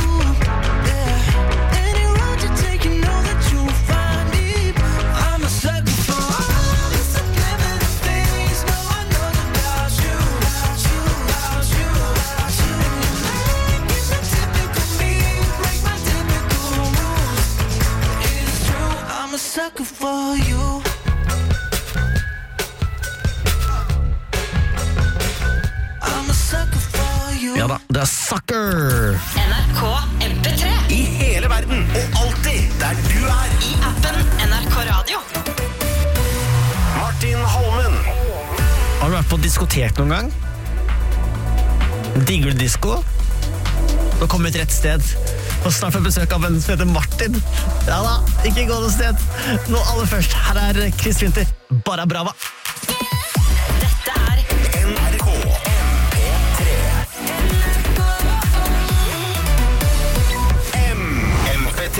Yeah. Any road you take, you know that you'll find me. I'm a sucker for all the subliminal things no one knows about you. About you. Make it the typical me, break my typical rules. It is true, I'm a sucker for you. Ja da, det er Sucker! NRK MP3 I hele verden, og alltid der du er. I appen NRK Radio. Martin Holmen. Har du vært på diskotek noen gang? Digger du disko? Nå kommer vi til rett sted. Og snart får jeg besøk av en som heter Martin. Ja da, ikke gå noe sted. Nå aller først, her er Chris Winter. Bara Brava. Dette er NRK MP3.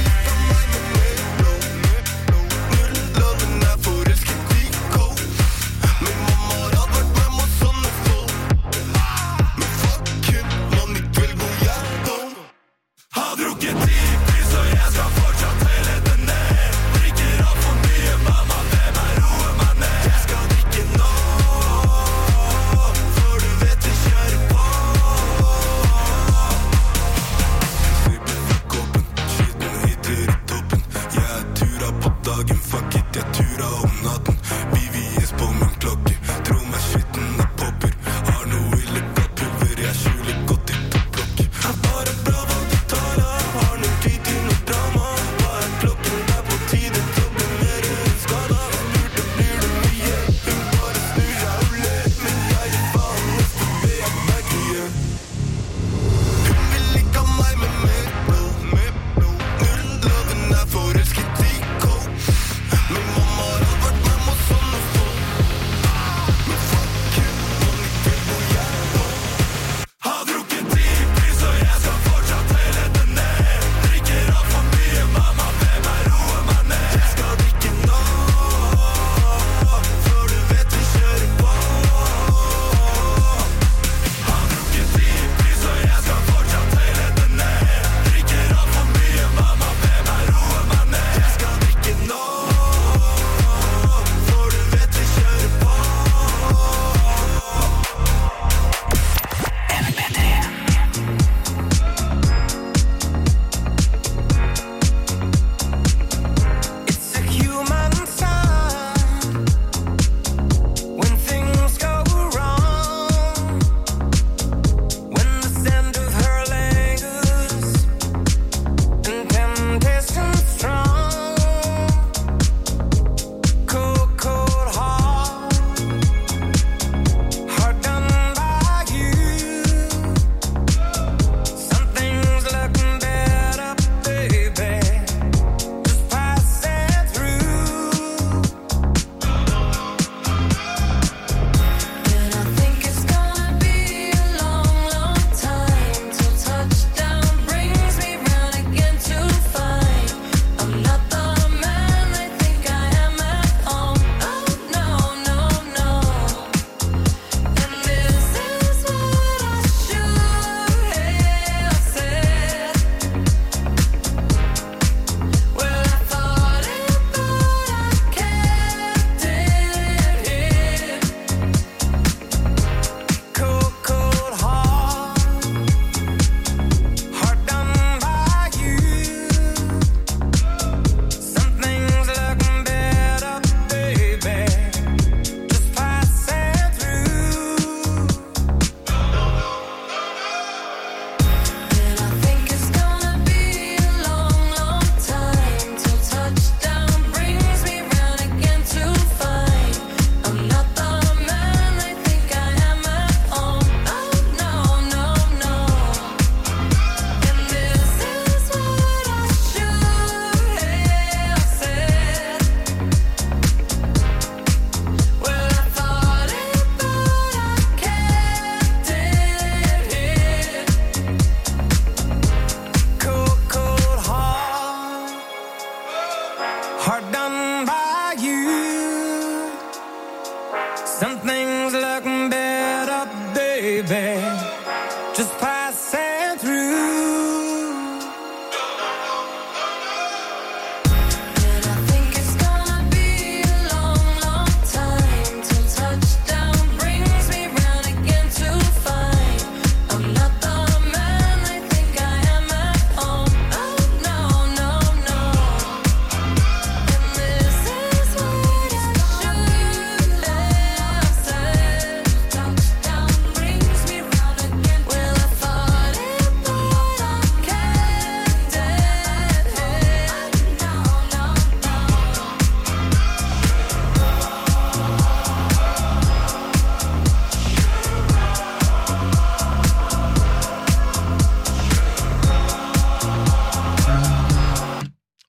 Loven er forelsket I cold. Min mamma har vært med meg sånne folk. Men fuck hun, man I kveld går jeg dom. Har drukket tidlig, så jeg skal fortsatt helle den ned. Drikker av for mye, mamma, det meg roe meg ned. Jeg skal drikke nå, for du vet jeg kjører på. Slipper fra koppen, skitten hitter I toppen. Jeg tura på dagen, fuck it, jeg tura om natten. BVS på min klokke, tro meg skitten popper. Har noe illegalt pulver, jeg skjuler godt I topplokket. Bare bra hva du tar av, har noe tid til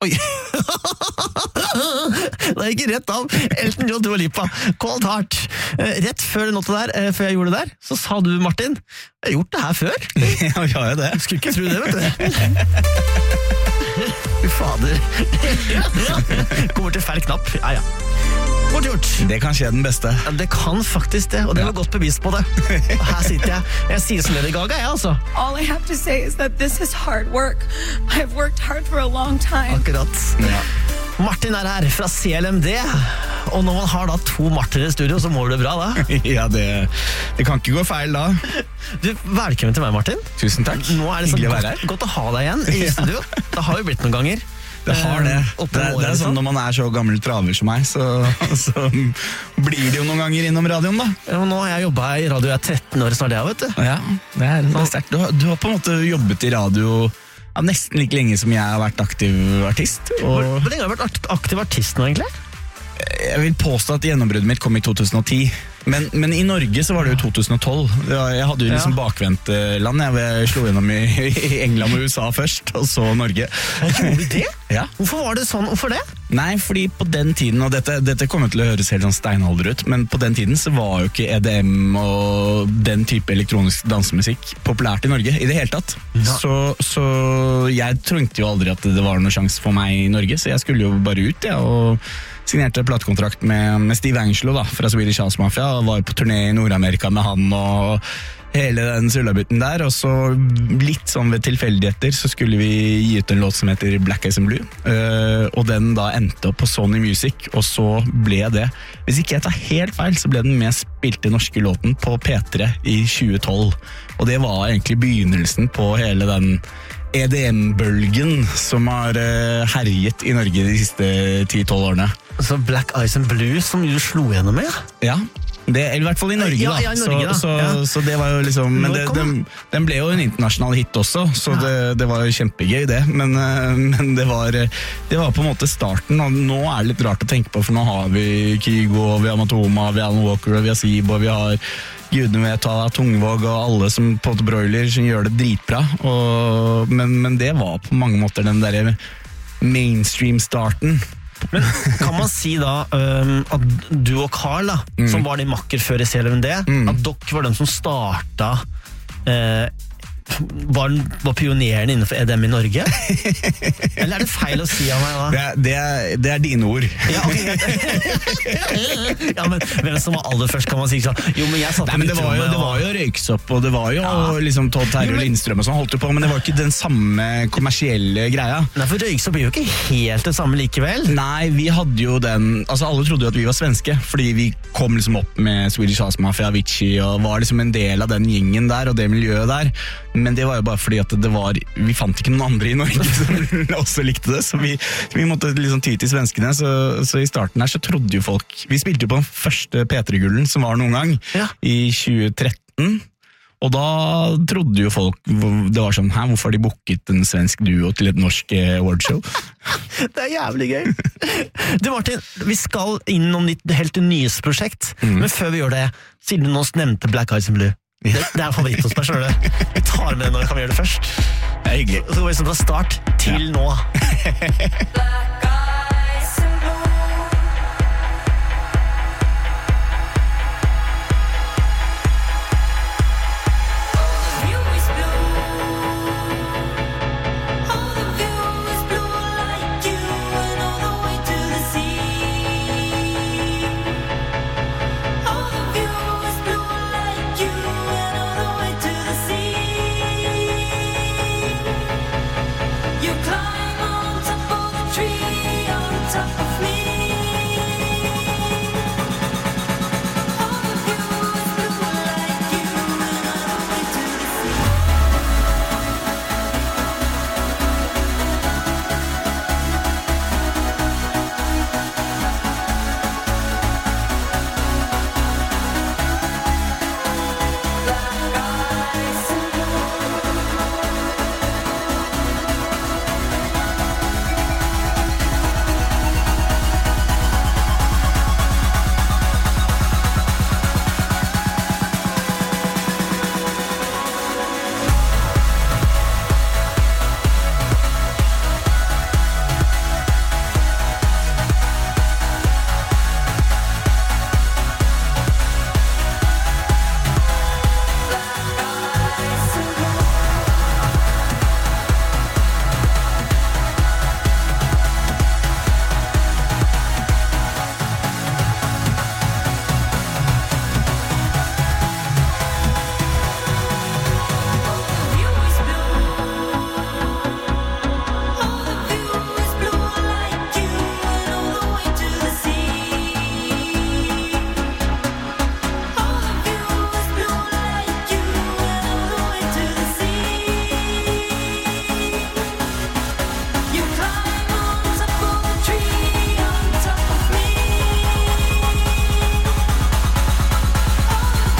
Oi. Det gikk rett av. Elton John, Dua Lipa, Cold Heart. Rett før den låta der, før jeg gjorde det der, så sa du, Martin, jeg har gjort det her før. Ja, vi har jo det. Skulle ikke tro det, vet du. Fy fader. Kommer til feil knapp. Ja. Godt gjort. Det kan skje den beste. Ja, det kan faktisk det, og det var godt bevis på det. Og her sitter jeg. Jeg sier som Lady Gaga, jeg altså. All I have to say is that this is hard work. I've worked hard for a long time. Akkurat. Ja. Martin er her fra CLMD, og når man har da 2 Martiner i studio, så må det bra da. Ja, det kan ikke gå feil da. Du, velkommen til meg, Martin. Tusen takk. Nå er det så godt å ha deg igjen i studio. Det har jo blitt noen ganger. Det har det. Det er sånn når man er så gammel traver som meg, så blir det jo noen ganger innom radioen da. Ja, nå har jeg jobbet i radio, jeg er 13 år snart, vet du. Ja, det er sterkt. Du har på en måte jobbet i radio nesten like lenge som jeg har vært aktiv artist. Hvor lenge har du vært aktiv artist nå, egentlig? Jeg vil påstå at gjennombruddet mitt kom i 2010. Men i Norge så var det jo 2012. Jeg hadde jo liksom bakvendt land. Jeg slo gjennom i England og USA først, og så Norge. Gjorde du det? Ja. Hvorfor var det sånn? Hvorfor det? Nei, fordi på den tiden, og dette kommer til å høres helt sånn steinalder ut, men på den tiden så var jo ikke EDM og den type elektronisk dansemusikk populært i Norge i det hele tatt. Ja. Så jeg trengte jo aldri at det var noen sjanse for meg i Norge, så jeg skulle jo bare ut, og signerte platekontrakt med Steve Angelo da, fra Swedish House Mafia, og var på turné i Nord-Amerika med han og hele den sullabuten der, og så litt sånn ved tilfeldigheter så skulle vi gi ut en låt som heter Black Eyes and Blue, og den da endte opp på Sony Music, og så ble det, hvis ikke jeg tar helt feil, så ble den mest spilte norske låten på P3 i 2012, og det var egentlig begynnelsen på hele den EDM-bølgen som har herjet i Norge de siste 10-12 årene. Så Black Eyes and Blue som du slo gjennom med? Ja, i hvert fall i Norge da. Ja, i Norge da. Så det var jo liksom, men den ble jo en internasjonal hit også, så det var jo kjempegøy det, men det var på en måte starten, og nå er det litt rart å tenke på, for nå har vi Kygo, vi har Matoma, vi har Alan Walker, vi har Sibo, vi har gudene vet av Tungvåg og alle som på Broiler som gjør det dritbra, men det var på mange måter den der mainstream-starten. Men kan man si da at du og Carl da, som var din makker før i CLMD, at dere var den som startet var pioneren innenfor EDM i Norge? Eller er det feil å si av meg da? Det er dine ord. Ja, okay. Ja, men hvem som var aller først kan man si sånn? Jo, men jeg satt Nei, men det var jo Røyksopp, og det var jo liksom Todd Terje og Lindstrøm og sånn holdt jo på, men det var ikke den samme kommersielle greia. Nei, for Røyksopp er jo ikke helt det samme likevel. Nei, vi hadde jo den, altså alle trodde jo at vi var svenske, fordi vi kom liksom opp med Swedish House Mafia, Avicii, og var liksom en del av den gjengen der, og det miljøet der. Men det var jo bare fordi at vi fant ikke noen andre i Norge som også likte det, så vi måtte liksom ty til svenskene, så i starten her så trodde jo folk, vi spilte jo på den første P3-gullen som var noen gang, i 2013, og da trodde jo folk, det var sånn, hvorfor har de booket en svensk duo til et norsk awardshow? Det er jævlig gøy. Du Martin, vi skal innom ditt helt nyeste prosjekt, men før vi gjør det, siden du nå nevnte Black Eyes and Blue, det er favoritt hos meg, skjønner du. Vi tar med det når vi kan gjøre det først. Det er hyggelig. Så går vi sånn fra start til nå. Black